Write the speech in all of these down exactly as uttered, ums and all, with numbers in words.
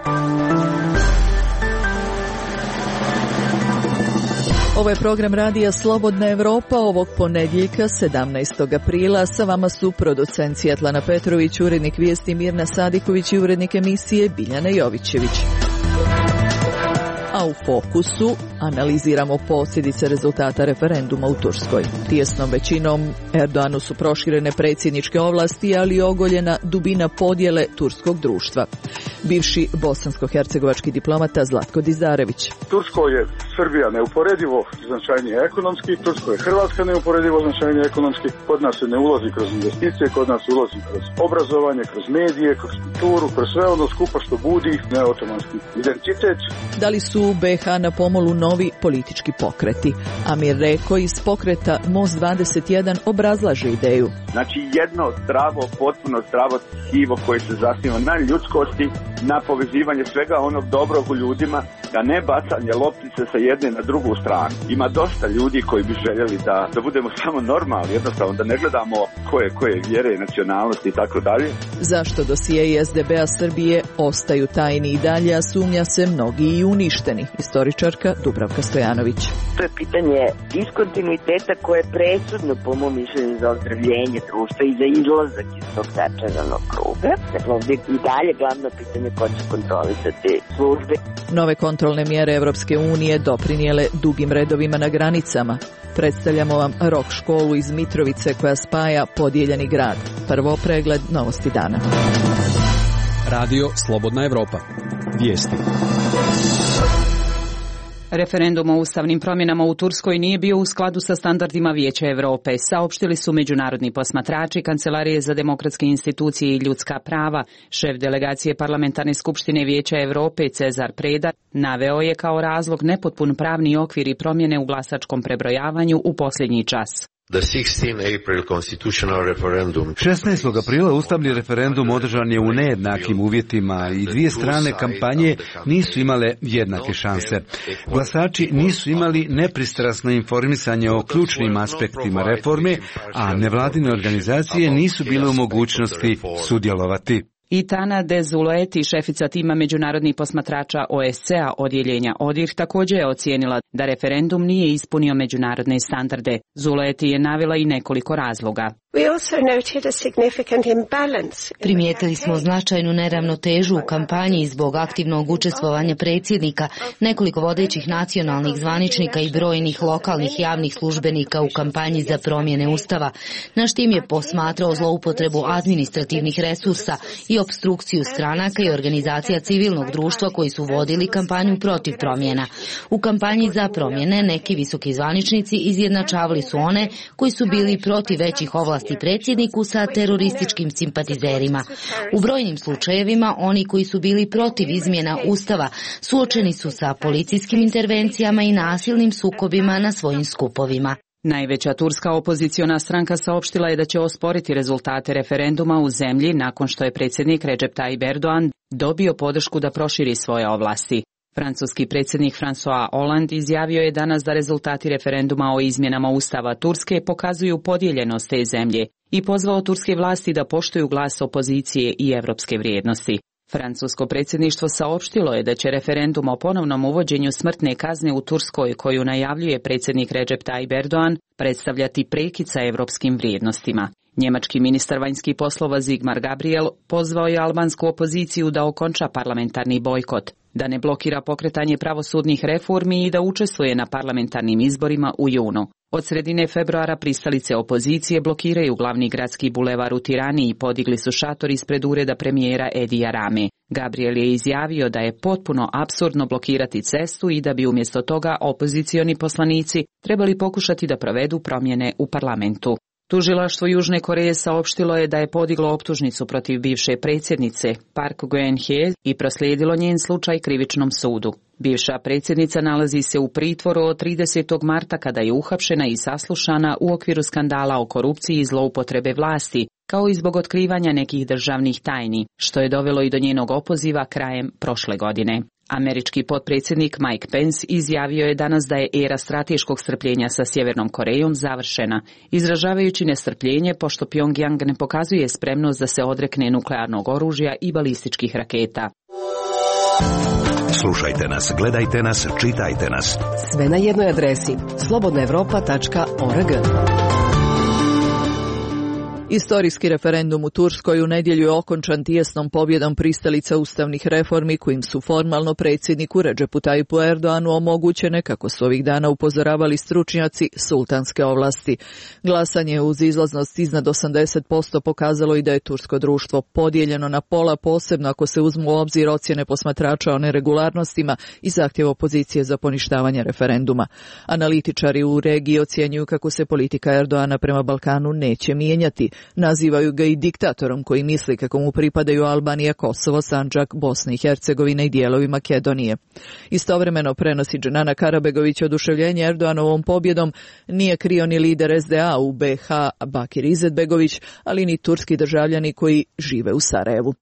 Ovo je program radija Slobodna Evropa ovog ponedjeljka sedamnaestog aprila. Sa vama su producent Svjetlana Petrović, urednik vijesti Mirna Sadiković i urednik emisije Biljana Jovićević. A u fokusu analiziramo posljedice rezultata referenduma u Turskoj. Tijesnom većinom Erdoganu su proširene predsjedničke ovlasti, ali i ogoljena dubina podjele turskog društva. Bivši bosansko-hercegovački diplomata Zlatko Dizarević. Tursko je Srbija neuporedivo značajnije ekonomski, Tursko je Hrvatska neuporedivo značajnije ekonomski, kod nas se ne ulazi kroz investicije, kod nas ulazi kroz obrazovanje, kroz medije, kroz kulturu, kroz sve ono skupa što budi neotomanski identitet. Da li su u be ha na pomolu novi politički pokreti? Amir Reko iz pokreta Most dvadeset jedan obrazlaže ideju. Znači jedno zdravo, potpuno zdravo tkivo koje se zasniva na ljudskosti, na povezivanje svega onog dobrog u ljudima, a ne bacanje loptice sa jedne na drugu stranu. Ima dosta ljudi koji bi željeli da, da budemo samo normalni, jednostavno da ne gledamo koje, koje vjere, nacionalnosti i tako dalje. Zašto dosije es de be a Srbije ostaju tajni i dalje, a sumnja se mnogi i uništeni? Istoričarka Dubravka Stojanović. To je pitanje diskontinuiteta koje je presudno po mom mišljenju za ozdravljenje društva i za izlazak iz tog začaranog kruga. Dakle, ovdje i dalje glavno pitanje ko će kontrolisati službe. Nove kontrolne mjere Evropske unije doprinijele dugim redovima na granicama. Predstavljamo vam rock školu iz Mitrovice koja spaja podijeljeni grad. Prvo pregled novosti dana. Radio Slobodna Evropa. Vijesti. Referendum o ustavnim promjenama u Turskoj nije bio u skladu sa standardima Vijeća Europe, saopštili su međunarodni posmatrači Kancelarije za demokratske institucije i ljudska prava. Šef delegacije Parlamentarne skupštine Vijeća Europe Cezar Preda naveo je kao razlog nepotpun pravni okvir i promjene u glasačkom prebrojavanju u posljednji čas. šesnaestog aprila ustavni referendum održan je u nejednakim uvjetima i dvije strane kampanje nisu imale jednake šanse. Glasači nisu imali nepristrasno informisanje o ključnim aspektima reforme, a nevladine organizacije nisu bile u mogućnosti sudjelovati. I Tana de Zuleti, šefica tima međunarodnih posmatrača o es ce a odjeljenja ODIR, također je ocijenila da referendum nije ispunio međunarodne standarde. Zuleti je navela i nekoliko razloga. Primijetili smo značajnu neravnotežu u kampanji zbog aktivnog učestvovanja predsjednika, nekoliko vodećih nacionalnih zvaničnika i brojnih lokalnih javnih službenika u kampanji za promjene ustava. Naš tim je posmatrao zloupotrebu administrativnih resursa i opstrukciju stranaka i organizacija civilnog društva koji su vodili kampanju protiv promjena. U kampanji za promjene neki visoki zvaničnici izjednačavali su one koji su bili protiv većih ovlasti predsjedniku sa terorističkim simpatizerima. U brojnim slučajevima oni koji su bili protiv izmjena ustava suočeni su sa policijskim intervencijama i nasilnim sukobima na svojim skupovima. Najveća turska opoziciona stranka saopštila je da će osporiti rezultate referenduma u zemlji nakon što je predsjednik Recep Tayyip Erdogan dobio podršku da proširi svoje ovlasti. Francuski predsjednik François Hollande izjavio je danas da rezultati referenduma o izmjenama ustava Turske pokazuju podijeljenost te zemlje i pozvao turske vlasti da poštuju glas opozicije i evropske vrijednosti. Francusko predsjedništvo saopštilo je da će referendum o ponovnom uvođenju smrtne kazne u Turskoj, koju najavljuje predsjednik Recep Tayyip Erdogan, predstavljati prekid sa evropskim vrijednostima. Njemački ministar vanjskih poslova Sigmar Gabriel pozvao je albansku opoziciju da okonča parlamentarni bojkot, da ne blokira pokretanje pravosudnih reformi i da učestvuje na parlamentarnim izborima u junu. Od sredine februara pristalice opozicije blokiraju glavni gradski bulevar u Tirani i podigli su šator ispred ureda premijera Edija Rame. Gabriel je izjavio da je potpuno apsurdno blokirati cestu i da bi umjesto toga opozicioni poslanici trebali pokušati da provedu promjene u parlamentu. Tužilaštvo Južne Koreje saopštilo je da je podiglo optužnicu protiv bivše predsjednice Park Geun-hye i proslijedilo njen slučaj krivičnom sudu. Bivša predsjednica nalazi se u pritvoru od tridesetog marta kada je uhapšena i saslušana u okviru skandala o korupciji i zloupotrebe vlasti, kao i zbog otkrivanja nekih državnih tajni, što je dovelo i do njenog opoziva krajem prošle godine. Američki potpredsjednik Mike Pence izjavio je danas da je era strateškog strpljenja sa Sjevernom Korejom završena, izražavajući nestrpljenje pošto Pyongyang ne pokazuje spremnost da se odrekne nuklearnog oružja i balističkih raketa. Slušajte nas, gledajte nas, čitajte nas. Sve na jednoj adresi slobodna evropa tačka org. Istorijski referendum u Turskoj u nedjelju je okončan tijesnom pobjedom pristalica ustavnih reformi kojim su formalno predsjedniku Redžepu Tajipu Erdoanu omogućene, kako su ovih dana upozoravali stručnjaci, sultanske ovlasti. Glasanje uz izlaznost iznad osamdeset posto pokazalo i da je tursko društvo podijeljeno na pola, posebno ako se uzmu u obzir ocjene posmatrača o neregularnostima i zahtjev opozicije za poništavanje referenduma. Analitičari u regiji ocjenjuju kako se politika Erdoana prema Balkanu neće mijenjati. Nazivaju ga i diktatorom koji misli kako mu pripadaju Albanija, Kosovo, Sandžak, Bosna i Hercegovina i dijelovi Makedonije. Istovremeno prenosi Dženana Karabegović oduševljenje Erdoanovom pobjedom nije krio ni lider es de a u be ha Bakir Izetbegović, ali ni turski državljani koji žive u Sarajevu.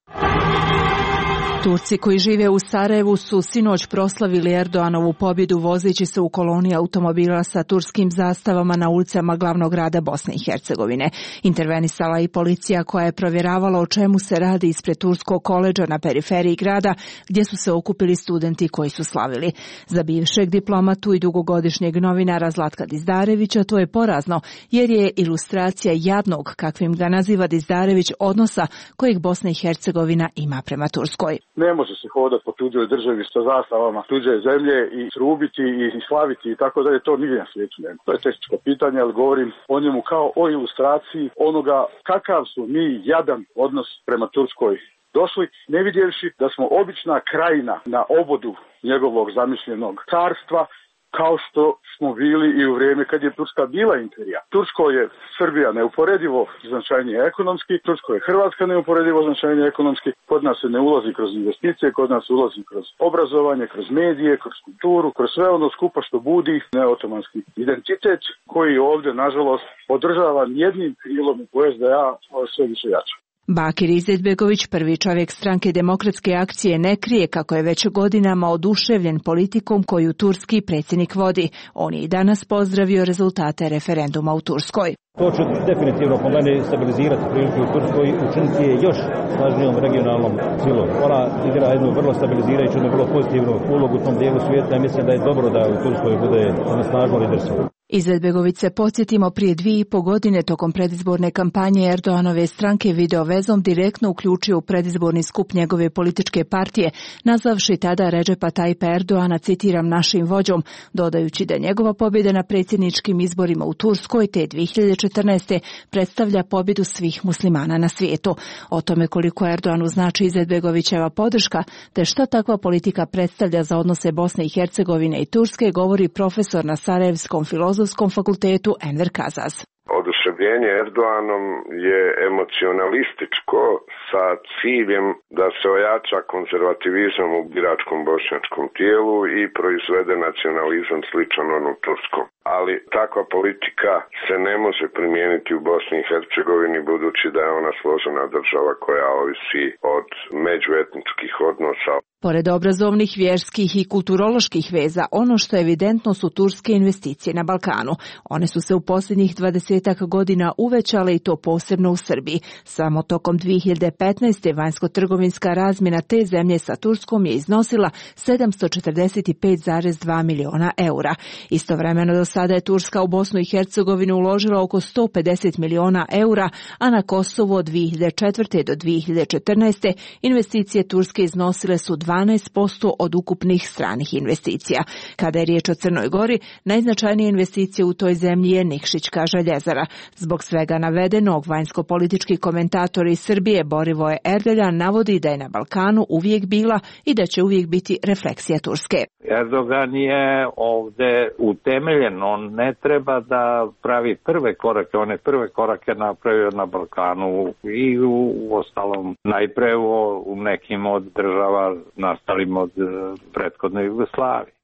Turci koji žive u Sarajevu su sinoć proslavili Erdoanovu pobjedu vozeći se u koloni automobila sa turskim zastavama na ulicama glavnog grada Bosne i Hercegovine. Intervenisala i policija koja je provjeravala o čemu se radi ispred turskog koledža na periferiji grada gdje su se okupili studenti koji su slavili. Za bivšeg diplomatu i dugogodišnjeg novinara Zlatka Dizdarevića to je porazno jer je ilustracija jadnog, kakvim ga naziva Dizdarević, odnosa kojeg Bosna i Hercegovina ima prema Turskoj. Ne može se hodati po tuđoj državi sa zastavama tuđe zemlje i trubiti i slaviti i tako dalje, to nigdje na svijetu nema. To je tehničko pitanje, ali govorim o njemu kao o ilustraciji onoga kakav su mi jadan odnos prema Turskoj došli, ne vidjevši da smo obična krajina na obodu njegovog zamišljenog carstva, kao što smo bili i u vrijeme kad je Turska bila imperija. Tursko je Srbija neuporedivo značajnije ekonomski, Tursko je Hrvatska neuporedivo značajnije ekonomski, kod nas se ne ulazi kroz investicije, kod nas ulazi kroz obrazovanje, kroz medije, kroz kulturu, kroz sve ono skupa što budi neotomanski identitet koji ovdje, nažalost, podržava jednim krilom u es de a sve više jače. Bakir Izetbegović, prvi čovjek stranke Demokratske akcije, ne krije kako je već godinama oduševljen politikom koju turski predsjednik vodi. On je i danas pozdravio rezultate referenduma u Turskoj. To će definitivno po meni stabilizirati priliku u Turskoj i učiniti je još važnijom regionalnom silom. Ona igra jednu vrlo stabilizirajuću, jednu vrlo pozitivnu ulogu u tom dijelu svijeta i mislim da je dobro da u Turskoj bude na snažno liderstvo. Izetbegović se, podsjetimo, prije dvije i po godine tokom predizborne kampanje Erdoanove stranke video vezom direktno uključio u predizborni skup njegove političke partije, nazvavši tada Redžepa Tajipa Erdoana, citiram, našim vođom, dodajući da njegova pobjeda na predsjedničkim izborima u Turskoj te dvije hiljade četrnaeste. predstavlja pobjedu svih muslimana na svijetu. O tome koliko Erdoganu znači Izetbegovićeva podrška, te što takva politika predstavlja za odnose Bosne i Hercegovine i Turske, govori profesor na Sarajevskom filozofskom fakultetu Enver Kazaz. Oduševljenje Erdoganom je emocionalističko sa ciljem da se ojača konzervativizam u biračkom bošnjačkom tijelu i proizvede nacionalizam sličan onom turskom. Ali takva politika se ne može primijeniti u Bosni i Hercegovini budući da je ona složena država koja ovisi od međuetničkih odnosa. Pored obrazovnih, vjerskih i kulturoloških veza, ono što je evidentno su turske investicije na Balkanu. One su se u posljednjih dvadesetak godina uvećale i to posebno u Srbiji. Samo tokom dvije hiljade petnaeste. vanjsko-trgovinska razmjena te zemlje sa Turskom je iznosila sedamsto četrdeset pet zarez dva miliona eura. Istovremeno do sada je Turska u Bosnu i Hercegovinu uložila oko sto pedeset miliona eura, a na Kosovo od dvije hiljade četvrte. do dvije hiljade četrnaeste. investicije Turske iznosile su dvanaest posto od ukupnih stranih investicija. Kada je riječ o Crnoj Gori, najznačajnije investicije u toj zemlji je Nikšićka željezara. Zbog svega navedenog, vanjsko-politički komentator iz Srbije Borivoje Erdeljan navodi da je na Balkanu uvijek bila i da će uvijek biti refleksija Turske. Erdogan je ovdje utemeljen, on ne treba da pravi prve korake, on je prve korake napravio na Balkanu i u, u ostalom najprije u nekim od država nastalim od prethodne Jugoslavije.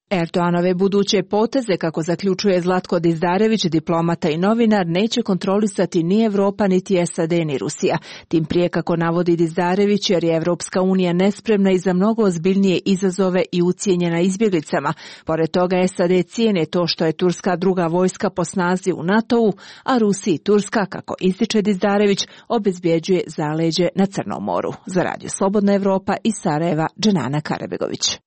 Erdoganove buduće poteze, kako zaključuje Zlatko Dizdarević, diplomata i novinar, neće kontrolisati ni Evropa, niti S A D, ni Rusija. Tim prije, kako navodi Dizdarević, jer je Evropska unija nespremna i za mnogo ozbiljnije izazove i ucijenjena izbjeglicama. Pored toga, S A D cijene to što je Turska druga vojska po snazi u NATO-u, a Rusiji i Turska, kako ističe Dizdarević, obezbjeđuje zaleđe na Crnom moru. Za Radio Slobodna Evropa iz Sarajeva, Dženana Karabegović.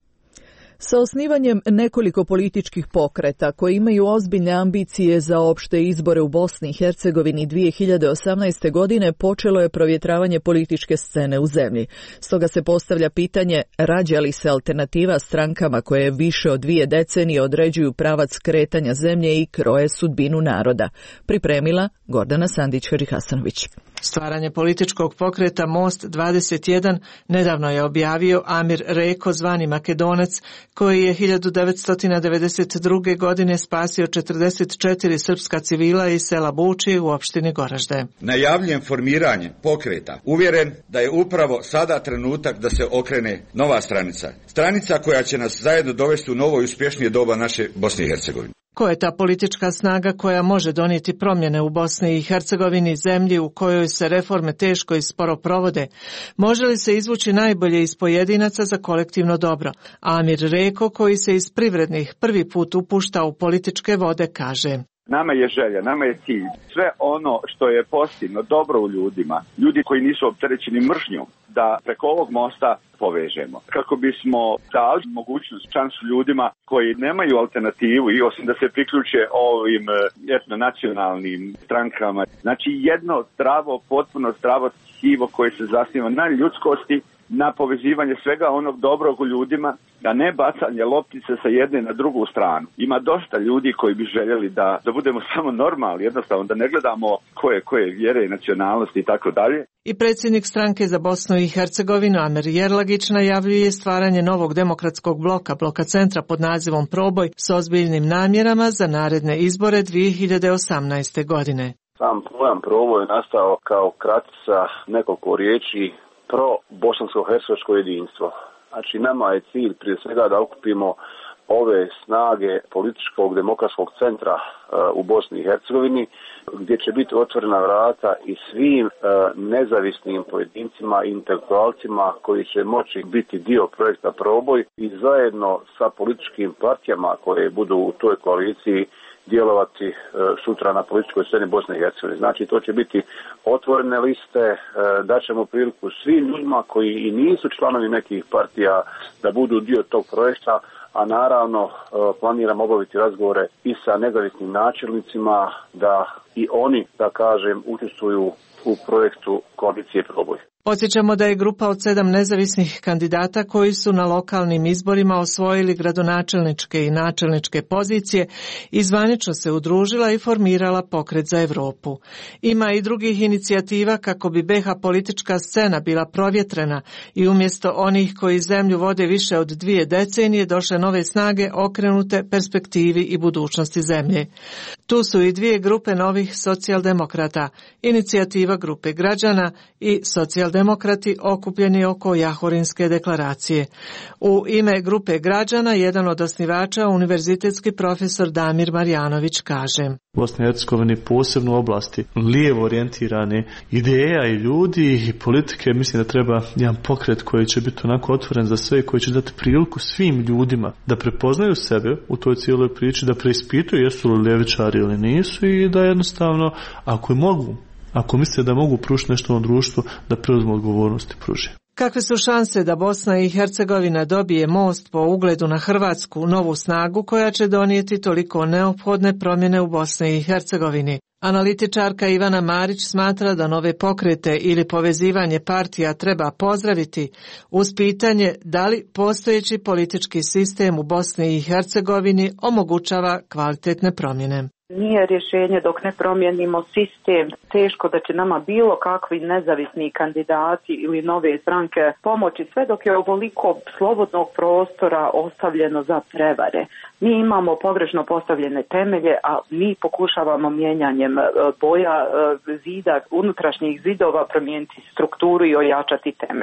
Sa osnivanjem nekoliko političkih pokreta koji imaju ozbiljne ambicije za opšte izbore u Bosni i Hercegovini dvije hiljade osamnaeste. godine počelo je provjetravanje političke scene u zemlji. Stoga se postavlja pitanje rađa li se alternativa strankama koje više od dvije decenije određuju pravac kretanja zemlje i kroje sudbinu naroda. Pripremila Gordana Sandić-Harihasanović. Stvaranje političkog pokreta Most dvadeset jedan nedavno je objavio Amir Reko, zvani Makedonac, koji je hiljadu devetsto devedeset druge. godine spasio četrdeset četiri srpska civila iz sela Buči u opštini Goražde. Najavljujem formiranje pokreta, uvjeren da je upravo sada trenutak da se okrene nova stranica. Stranica koja će nas zajedno dovesti u novo i uspješnije doba naše Bosne i Hercegovine. Ko je ta politička snaga koja može donijeti promjene u Bosni i Hercegovini, zemlji u kojoj se reforme teško i sporo provode? Može li se izvući najbolje iz pojedinaca za kolektivno dobro? Amir Reko, koji se iz privrednih prvi put upušta u političke vode, kaže: Nama je želja, nama je cilj. Sve ono što je pozitivno, dobro u ljudima, ljudi koji nisu opterećeni mržnjom, da preko ovog mosta povežemo. Kako bismo dali mogućnost, šansu ljudima koji nemaju alternativu i osim da se priključe ovim etnonacionalnim strankama. Znači jedno zdravo, potpuno zdravo tkivo koje se zasniva na ljudskosti, na povezivanje svega onog dobrog u ljudima, a ne bacanje loptice sa jedne na drugu stranu. Ima dosta ljudi koji bi željeli da, da budemo samo normalni, jednostavno da ne gledamo koje koje vjere i nacionalnosti i tako dalje. I predsjednik stranke za Bosnu i Hercegovinu Amer Jerlagić najavljuje stvaranje novog demokratskog bloka, bloka centra pod nazivom Proboj, s ozbiljnim namjerama za naredne izbore dvije hiljade osamnaeste. godine. Sam pojam Proboj je nastao kao kratica nekoliko riječi pro bosansko-hercegovačko jedinstvo. Znači nama je cilj prije svega da okupimo ove snage političkog demokratskog centra uh, u Bosni i Hercegovini, gdje će biti otvorena vrata i svim uh, nezavisnim pojedincima i intelektualcima koji će moći biti dio projekta Proboj i zajedno sa političkim partijama koje budu u toj koaliciji djelovati e, sutra na političkoj sceni Bosne i Hercegovine. Znači to će biti otvorene liste, e, daćemo priliku svim ljudima koji i nisu članovi nekih partija da budu dio tog projekta, a naravno e, planiramo obaviti razgovore i sa nezavisnim načelnicima da i oni, da kažem, učestvuju u projektu koalicije Proboj. Podsjećamo da je grupa od sedam nezavisnih kandidata koji su na lokalnim izborima osvojili gradonačelničke i načelničke pozicije i zvanično se udružila i formirala Pokret za Europu. Ima i drugih inicijativa kako bi B iH politička scena bila provjetrena i umjesto onih koji zemlju vode više od dvije decenije došle nove snage okrenute perspektivi i budućnosti zemlje. Tu su i dvije grupe novih socijaldemokrata, inicijativa grupe građana i socijaldemokrata demokrati okupljeni oko Jahorinske deklaracije. U ime grupe građana jedan od osnivača, univerzitetski profesor Damir Marjanović, kaže: Bosna i Hercegovina posebno u oblasti lijevo orijentirane ideja i ljudi i politike, mislim da treba jedan pokret koji će biti onako otvoren za sve i koji će dati priliku svim ljudima da prepoznaju sebe u toj cijeloj priči, da preispituju jesu li ljevičari ili nisu i da jednostavno, ako mogu, ako misle da mogu pružiti nešto u društvu, da preuzmu odgovornost i pruži. Kakve su šanse da Bosna i Hercegovina dobije most po ugledu na Hrvatsku, novu snagu koja će donijeti toliko neophodne promjene u Bosni i Hercegovini? Analitičarka Ivana Marić smatra da nove pokrete ili povezivanje partija treba pozdraviti uz pitanje da li postojeći politički sistem u Bosni i Hercegovini omogućava kvalitetne promjene. Nije rješenje dok ne promijenimo sistem. Teško da će nama bilo kakvi nezavisni kandidati ili nove stranke pomoći sve dok je ovoliko slobodnog prostora ostavljeno za prevare. Mi imamo pogrešno postavljene temelje, a mi pokušavamo mijenjanjem boja zida, unutrašnjih zidova promijeniti strukturu i ojačati temelje.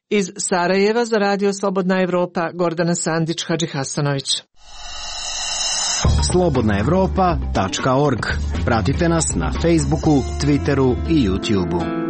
Iz Sarajeva za Radio Slobodna Evropa, Gordana Sandić, Hadži Hasanović. slobodna evropa tačka org. Pratite nas na Facebooku, Twitteru i YouTubeu.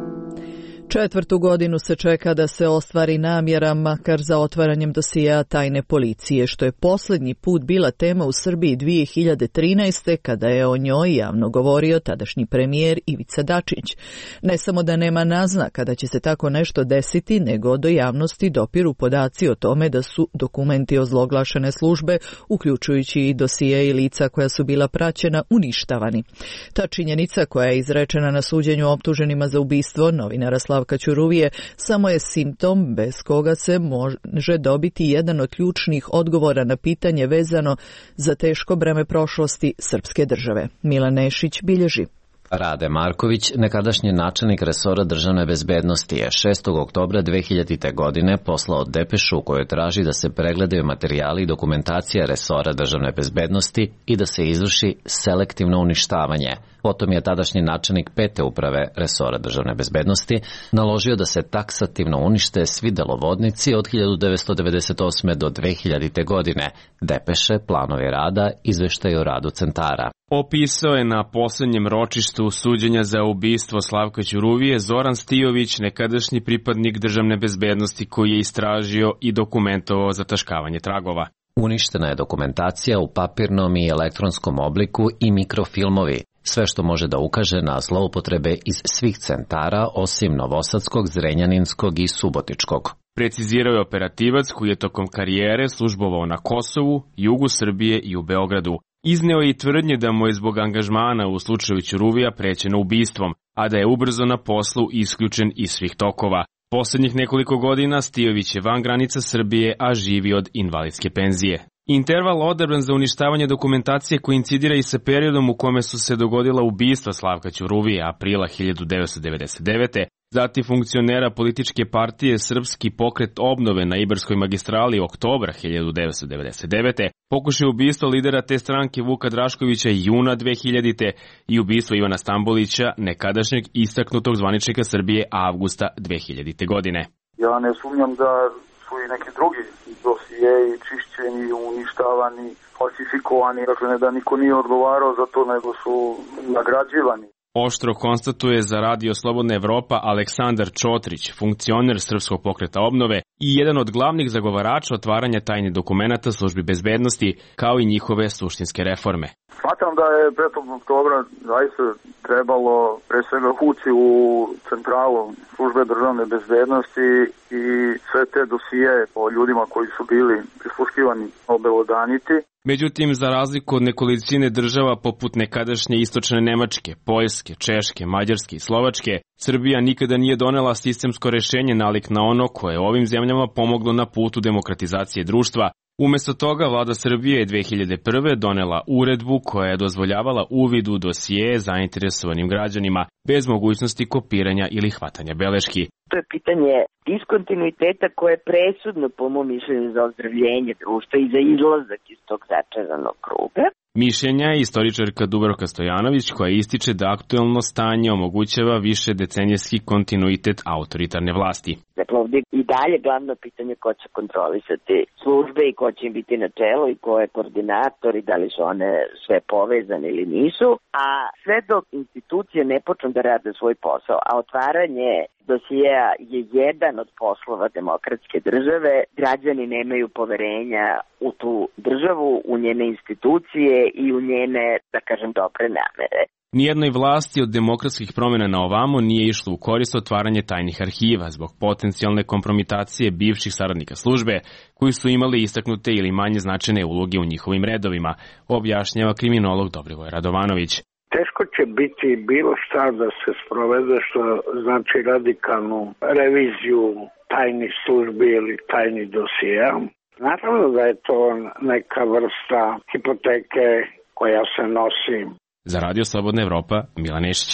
Četvrtu godinu se čeka da se ostvari namjera, makar za otvaranjem dosijea tajne policije, što je posljednji put bila tema u Srbiji dvije hiljade trinaeste. kada je o njoj javno govorio tadašnji premijer Ivica Dačić. Ne samo da nema naznaka da će se tako nešto desiti, nego do javnosti dopiru podaci o tome da su dokumenti ozloglašene službe, uključujući i dosije i lica koja su bila praćena, uništavani. Ta činjenica, koja je izrečena na suđenju optuženima za ubistvo novinara Slavka Ćuruvije, samo je simptom bez koga se može dobiti jedan od ključnih odgovora na pitanje vezano za teško breme prošlosti srpske države. Milan Nešić bilježi. Rade Marković, nekadašnji načelnik resora državne bezbednosti, je šestog oktobra dve hiljadite. godine poslao depešu u kojoj traži da se pregledaju materijali i dokumentacija resora državne bezbednosti i da se izvrši selektivno uništavanje. Potom je tadašnji načelnik pete uprave resora državne bezbednosti naložio da se taksativno unište svi delovodnici od hiljadu devetsto devedeset osme. do dve hiljadite. godine, depeše, planovi rada, izveštaj o radu centara. Opisao je na posljednjem ročištu suđenja za ubistvo Slavka Ćuruvije Zoran Stijović, nekadašnji pripadnik državne bezbednosti koji je istražio i dokumentovao zataškavanje tragova. Uništena je dokumentacija u papirnom i elektronskom obliku i mikrofilmovi, sve što može da ukaže na zloupotrebe iz svih centara osim Novosadskog, Zrenjaninskog i Subotičkog. Precizirao je operativac koji je tokom karijere službovao na Kosovu, jugu Srbije i u Beogradu. Izneo je i tvrdnje da mu je zbog angažmana u slučaju Ćuruvija prećeno ubistvom, a da je ubrzo na poslu isključen iz svih tokova. Poslednjih nekoliko godina Stijović je van granica Srbije, a živi od invalidske penzije. Interval odabran za uništavanje dokumentacije koincidira i sa periodom u kome su se dogodila ubistva Slavka Ćuruvije aprila hiljadu devetsto devedeset devete. Zatim funkcionera političke partije Srpski pokret obnove na Ibarskoj magistrali oktobra hiljadu devetsto devedeset devete. Pokušaj ubistva lidera te stranke Vuka Draškovića juna dve hiljadite. i ubistvo Ivana Stambolića, nekadašnjeg istaknutog zvaničnika Srbije avgusta dve hiljadite. godine. Ja ne sumnjam da su i neki drugi dosijeji čišćeni, uništavani, falsifikovani, dakle ne da niko nije odgovarao za to, nego su nagrađivani. Oštro konstatuje za Radio Slobodna Evropa Aleksandar Čotrić, funkcioner Srpskog pokreta obnove i jedan od glavnih zagovarača otvaranja tajnih dokumenata službi bezbednosti, kao i njihove suštinske reforme. Smatram da je petog oktobra zaista trebalo pre svega ući u centralu službe državne bezbednosti i sve te dosije o ljudima koji su bili prisluškivani obelodaniti. Međutim, za razliku od nekolicine država poput nekadašnje istočne Nemačke, Poljske, Češke, Mađarske i Slovačke, Srbija nikada nije donela sistemsko rešenje nalik na ono koje je ovim zemljama pomoglo na putu demokratizacije društva. Umesto toga, vlada Srbije je dve hiljade prve. donela uredbu koja je dozvoljavala uvid u dosije zainteresovanim građanima, bez mogućnosti kopiranja ili hvatanja beleški. To je pitanje diskontinuiteta koje je presudno, po mom mišljenju, za ozdravljenje društva i za izlazak iz tog začaranog kruga. Mišljenja je istoričarka Dubravka Stojanović, koja ističe da aktuelno stanje omogućava više decenijski kontinuitet autoritarne vlasti. Dakle, ovdje i dalje glavno pitanje ko će kontrolisati službe i ko će im biti na čelu i ko je koordinator i da li su one sve povezane ili nisu, a sve dok institucije ne počnu da rade svoj posao, a otvaranje dosijeja je jedan od poslova demokratske države, građani nemaju poverenja u tu državu, u njene institucije i u njene, da kažem, dobre namere. Nijednoj vlasti od demokratskih promjena na ovamo nije išlo u korist otvaranje tajnih arhiva zbog potencijalne kompromitacije bivših saradnika službe koji su imali istaknute ili manje značajne uloge u njihovim redovima, objašnjava kriminolog Dobrivoj Radovanović. Teško će biti bilo šta da se sprovede što znači radikalnu reviziju tajnih službi ili tajnih dosija. Naravno da je to neka vrsta hipoteke koja se nosi. Za Radio Slobodna Evropa, Milan Nešić.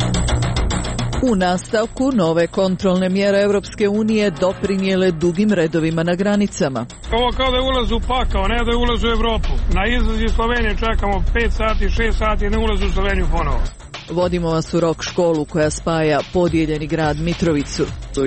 U nastavku, nove kontrolne mjere Evropske unije doprinijele dugim redovima na granicama. Ovo kao da je ulaz u pakao, ne da je ulaz u Evropu. Na izlaz iz Slovenije čekamo pet sati, šest sati, ne ulaz u Sloveniju ponovo. Vodimo vas u rock školu koja spaja podijeljeni grad Mitrovicu.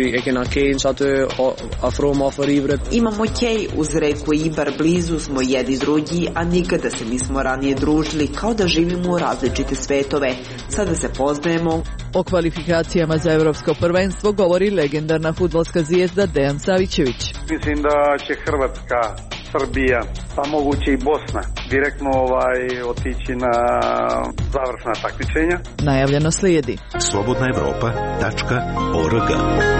Imamo kej uz reku Ibar, blizu smo jedni drugi, a nikada se nismo ranije družili, kao da živimo u različite svetove. Sada se poznajemo. O kvalifikacijama za evropsko prvenstvo govori legendarna fudbalska zvijezda Dejan Savićević. Mislim da će Hrvatska, Srbija, pa moguće i Bosna direktno ovaj otići na završna takmičenja. Najavljeno slijedi. slobodna evropa tačka org.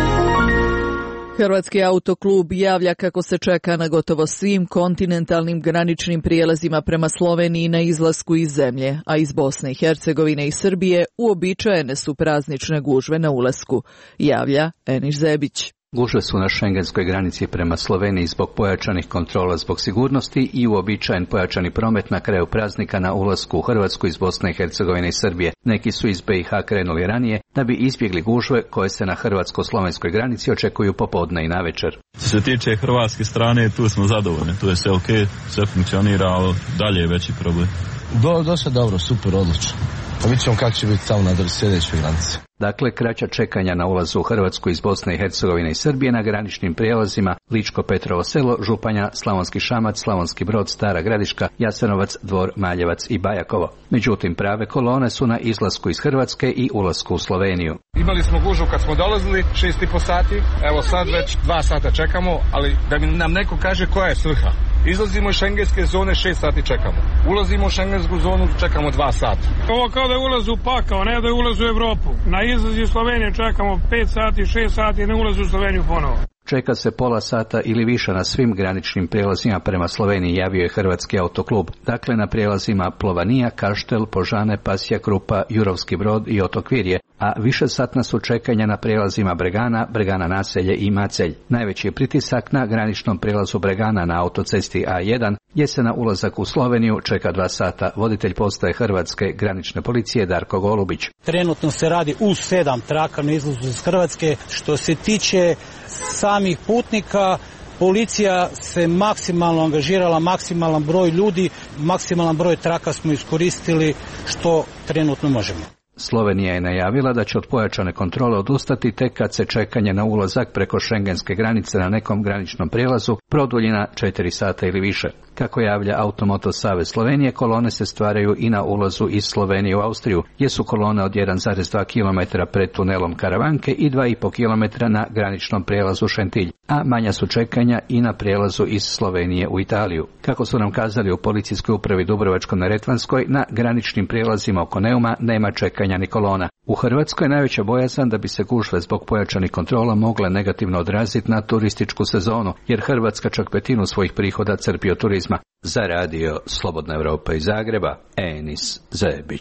Hrvatski autoklub javlja kako se čeka na gotovo svim kontinentalnim graničnim prijelazima prema Sloveniji na izlasku iz zemlje, a iz Bosne i Hercegovine i Srbije uobičajene su praznične gužve na ulasku, javlja Eniš Zebić. Gužve su na šengenskoj granici prema Sloveniji zbog pojačanih kontrola zbog sigurnosti i uobičajen pojačani promet na kraju praznika na ulasku u Hrvatsku iz Bosne i Hercegovine i Srbije. Neki su iz B i H krenuli ranije da bi izbjegli gužve koje se na hrvatsko-slovenskoj granici očekuju popodne i navečer. Što se tiče hrvatske strane, tu smo zadovoljni, tu je sve ok, sve funkcionira, ali dalje je veći problem. Do, dosta dobro, super, odlično. Pa vidjet ćemo kako će biti tamo na sljedećoj granici. Dakle, kraća čekanja na ulazu u Hrvatsku iz Bosne i Hercegovine i Srbije na graničnim prijelazima Ličko-Petrovo selo, Županja, Slavonski Šamac, Slavonski Brod, Stara Gradiška, Jasenovac, Dvor, Maljevac i Bajakovo. Međutim, prave kolone su na izlasku iz Hrvatske i ulasku u Sloveniju. Imali smo gužvu kad smo dolazili, šest i po sati, evo sad već dva sata čekamo, ali da mi nam neko kaže koja je svrha. Izlazimo iz šengenske zone, šest sati čekamo. Ulazimo u šengensku zonu, čekamo dva sata. Ovo kao da je ulaz u pakao, ne da je ulaz u Evropu. Na izlazi iz Slovenije čekamo pet sati, šest sati, ne ulazi u Sloveniju ponovo. Čeka se pola sata ili više na svim graničnim prijelazima prema Sloveniji, javio je Hrvatski autoklub. Dakle, na prijelazima Plovanija, Kaštel, Požane, Pasja Krupa, Jurovski Brod i Otok Virje, a više satna su čekanja na prijelazima Bregana, Bregana Naselje i Macelj. Najveći je pritisak na graničnom prijelazu Bregana na autocesti A jedan, gdje se na ulazak u Sloveniju čeka dva sata. Voditelj postaje Hrvatske granične policije Darko Golubić. Trenutno se radi u sedam traka na izlazu iz Hrvatske. Što se tiče samih putnika, policija se maksimalno angažirala, maksimalan broj ljudi, maksimalan broj traka smo iskoristili što trenutno možemo. Slovenija je najavila da će od pojačane kontrole odustati tek kad se čekanje na ulazak preko šengenske granice na nekom graničnom prijelazu produlji na četiri sata ili više. Kako javlja Automoto Savez Slovenije, kolone se stvaraju i na ulazu iz Slovenije u Austriju, gdje su kolone od jedan zarez dva kilometra pred tunelom Karavanke i dva i pol kilometra na graničnom prijelazu Šentilj, a manja su čekanja i na prijelazu iz Slovenije u Italiju. Kako su nam kazali u policijskoj upravi Dubrovačko-neretvanskoj, na graničnim prijelazima oko Neuma nema čekanja ni kolona. U Hrvatskoj je najveća bojazan da bi se gužve zbog pojačanih kontrola mogle negativno odraziti na turističku sezonu, jer Hrvatska čak petinu svojih prihoda crpi od turizma. Za radio Slobodna Evropa iz Zagreba, Enis Zebić.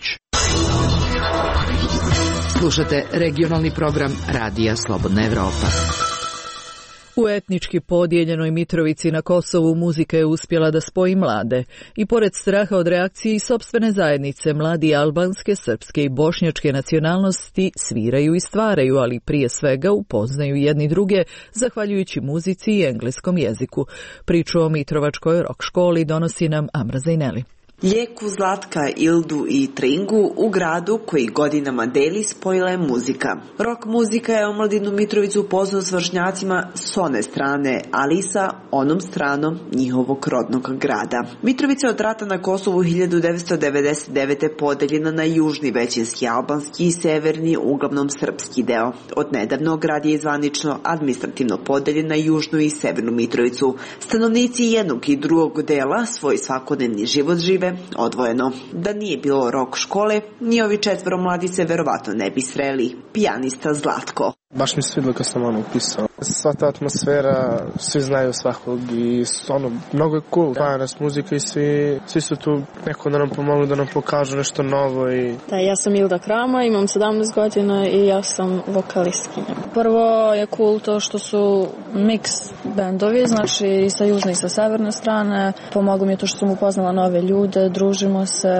Slušate regionalni program Radija Slobodna Evropa. U etnički podijeljenoj Mitrovici na Kosovu muzika je uspjela da spoji mlade i pored straha od reakcije i sopstvene zajednice, mladi albanske, srpske i bošnjačke nacionalnosti sviraju i stvaraju, ali prije svega upoznaju jedni druge zahvaljujući muzici i engleskom jeziku. Priču o Mitrovačkoj rock školi donosi nam Amra Zajneli. Ljeku, Zlatka, Ildu i Tringu u gradu koji godinama deli spojila je muzika. Rock muzika je omladinu Mitrovicu upoznao s vršnjacima s one strane, ali i sa onom stranom njihovog rodnog grada. Mitrovica je od rata na Kosovu hiljadu devetsto devedeset devete podeljena na južni većinski albanski i severni, uglavnom srpski deo. Od nedavno grad je zvanično administrativno podeljen na južnu i severnu Mitrovicu. Stanovnici jednog i drugog dela svoj svakodnevni život žive odvojeno. Da nije bilo rock škole, ni ovi četvero mladi se verovatno ne bi sreli. Pijanista Zlatko. Baš mi se svidilo kad sam ono upisao. Sva ta atmosfera, svi znaju svakog i ono, mnogo je cool. Paja nas muzika i svi, svi su tu neko da nam pomogu, da nam pokažu nešto novo. I... Da, ja sam Ilda Krama, imam sedamnaest godina i ja sam vokalistkinja. Prvo je cool to što su mix bendovi, znači i sa južne i sa severne strane. Pomogu mi je to što sam upoznala nove ljude, družimo se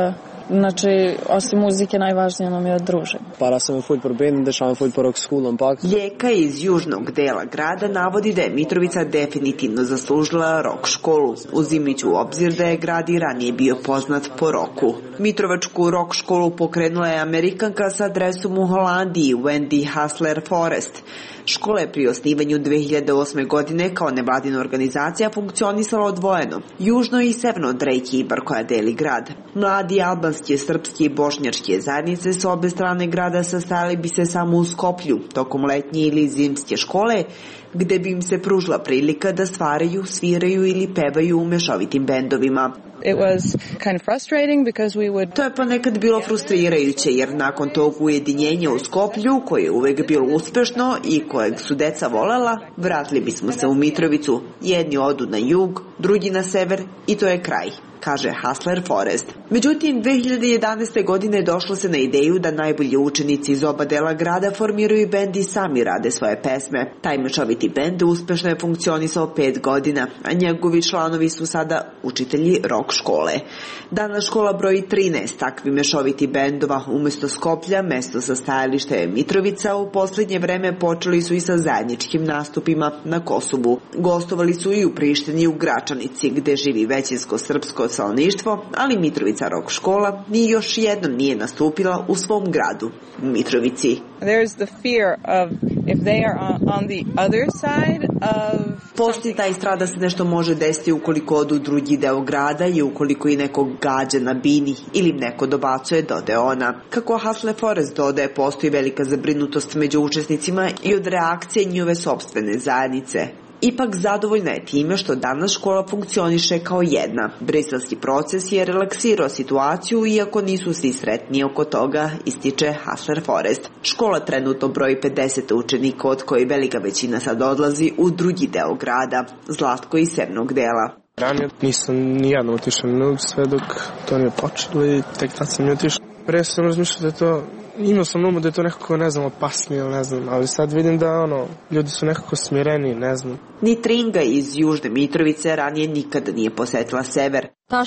Znači, osim muzike, najvažnije nam je druženje. Para sem ful për bendin, da šam ful për rock school ampak. Ljeka iz južnog dela grada navodi da je Mitrovica definitivno zaslužila rock školu, uzimajući u obzir da je grad i ranije bio poznat po roku. Mitrovačku rock školu pokrenula je Amerikanka sa adresom u Holandiji, Wendy Hasler Forest. Škola je pri osnivanju dve hiljade osme. godine kao nevladina organizacija funkcionisala odvojeno, južno i severno od reke Ibar koja deli grad. Mladi albanske, srpske i bošnjačke zajednice s obe strane grada sastajali bi se samo u Skoplju, tokom letnje ili zimske škole, gde bi im se pružila prilika da stvaraju, sviraju ili pevaju u mešovitim bendovima. It was kind of frustrating because we would... To je ponekad bilo frustrirajuće jer nakon tog ujedinjenja u Skoplju, koje je uvek bilo uspešno i kojeg su deca volela, vratili bismo se u Mitrovicu. Jedni odu na jug, drugi na sever i to je kraj, kaže Hasler Forest. Međutim, dve hiljade jedanaeste. godine došlo se na ideju da najbolji učenici iz oba dela grada formiraju bend i sami rade svoje pesme. Taj mešoviti bend uspešno je funkcionisao pet godina, a njegovi članovi su sada učitelji rock škole. Danas škola broji trinaest takvi mešoviti bendova. Umesto Skoplja, mesto sa stajališta je Mitrovica. U poslednje vreme počeli su i sa zajedničkim nastupima na Kosovu. Gostovali su i u Prištini i u Gračanici, gde živi većinsko srpsko stanovništvo, ali Mitrovica rock škola ni još jednom nije nastupila u svom gradu, Mitrovici. There's the fear of if they are on, on the other side of... Postoji taj strah da se nešto može desiti ukoliko odu u drugi deo grada i ukoliko i nekog gađa na bini ili neko dobacuje, dodaje ona. Kako Hasle Forest dodaje, postoji velika zabrinutost među učesnicima i od reakcije njove sopstvene zajednice. Ipak zadovoljna je time što danas škola funkcioniše kao jedna. Briselski proces je relaksirao situaciju, iako nisu svi sretni oko toga, ističe Hasler Forest. Škola trenutno broji pedeset učenika, od koji velika većina sad odlazi u drugi deo grada, Zlatko iz severnog dela. Ranije nisam nijedno otišao na sve dok to nije počelo i tek tad sam je otišao. Pre sam razmišljao da je to, imao sam na umu da je to nekako, ne znam, opasnije ili ne znam, ali sad vidim da ono, ljudi su nekako smireni, ne znam. Ni Tringa iz Južne Mitrovice ranije nikada nije posetila sever.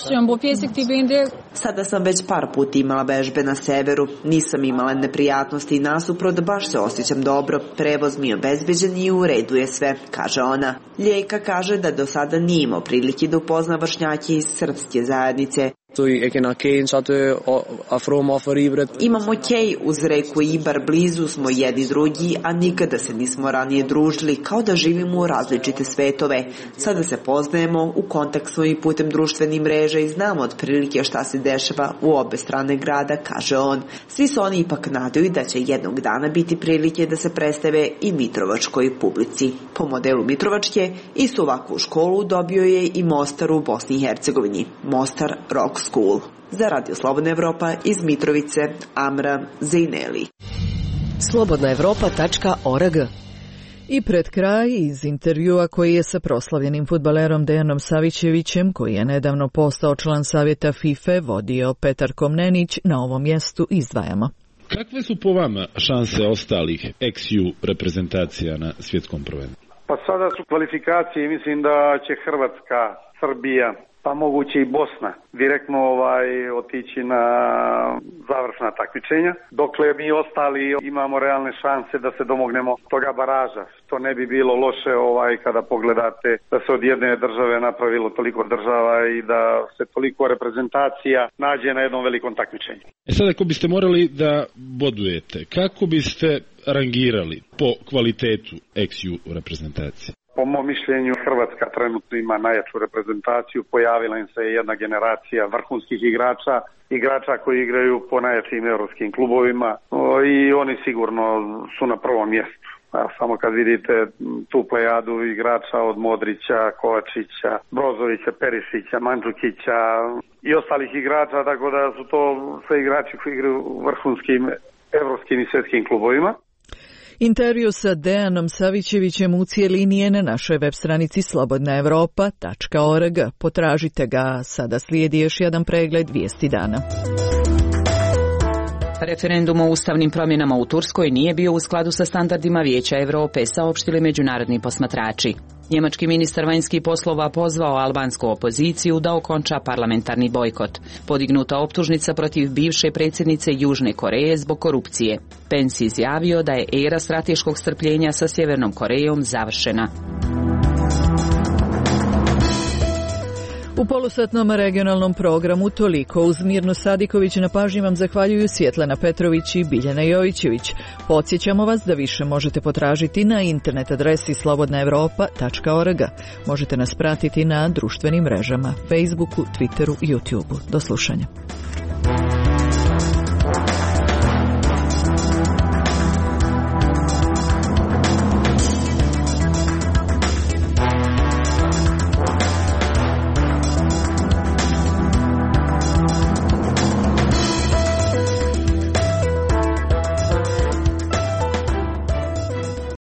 Sada sam već par puta imala vežbe na severu, nisam imala neprijatnosti i nasuprot, baš se osjećam dobro, prevoz mi je obezbeđen i u redu je sve, kaže ona. Ljeka kaže da do sada nije imao prilike da upozna vršnjake iz srpske zajednice. Imamo kej uz reku Ibar, blizu smo jedni drugi, a nikada se nismo ranije družili, kao da živimo u različite svetove. Sada se poznajemo, u kontakt smo i putem društvenih mreža i znamo otprilike šta se dešava u obe strane grada, kaže on. Svi su oni ipak nadaju da će jednog dana biti prilike da se predstave i mitrovačkoj publici. Po modelu Mitrovačke, istu ovakvu školu dobio je i Mostar u Bosni i Hercegovini, Mostar Rock School. Za Radio Slobodna Evropa iz Mitrovice, Amra Zejneli. slobodna evropa tačka org. I pred kraj iz intervjua koji je sa proslavljenim fudbalerom Dejanom Savićevićem, koji je nedavno postao član savjeta FIFA, vodio Petar Komnenić, na ovom mjestu izdvajamo. Kakve su po vama šanse ostalih ex-ju reprezentacija na svjetskom prvenstvu? Pa sada su kvalifikacije, mislim da će Hrvatska, Srbija, pa moguće i Bosna direktno ovaj otići na završna takmičenja. Dokle mi ostali imamo realne šanse da se domognemo toga baraža. To ne bi bilo loše ovaj kada pogledate da se od jedne države napravilo toliko država i da se toliko reprezentacija nađe na jednom velikom takmičenju. E sad ako biste morali da bodujete, kako biste rangirali po kvalitetu ex-ju reprezentacije? Po mom mišljenju Hrvatska trenutno ima najjaču reprezentaciju, pojavila im se jedna generacija vrhunskih igrača, igrača koji igraju po najjačim europskim klubovima i oni sigurno su na prvom mjestu. A samo kad vidite tu plejadu igrača od Modrića, Kovačića, Brozovića, Perišića, Mandžukića i ostalih igrača, tako da su to sve igrači koji igraju u vrhunskim evropskim i svjetskim klubovima. Intervju sa Dejanom Savićevićem u cijelini je na našoj web stranici slobodna evropa tačka org. Potražite ga, sada slijedi još jedan pregled vijesti dana. Referendum o ustavnim promjenama u Turskoj nije bio u skladu sa standardima Vijeća Europe, saopštili međunarodni posmatrači. Njemački ministar vanjskih poslova pozvao albansku opoziciju da okonča parlamentarni bojkot. Podignuta optužnica protiv bivše predsjednice Južne Koreje zbog korupcije. Pence izjavio da je era strateškog strpljenja sa Sjevernom Korejom završena. U polusatnom regionalnom programu toliko. Uz Mirnu Sadiković na pažnji vam zahvaljuju Svjetlana Petrović i Biljana Jojićević. Podsjećamo vas da više možete potražiti na internet adresi slobodna evropa tačka org. Možete nas pratiti na društvenim mrežama, Facebooku, Twitteru i YouTubeu. Do slušanja.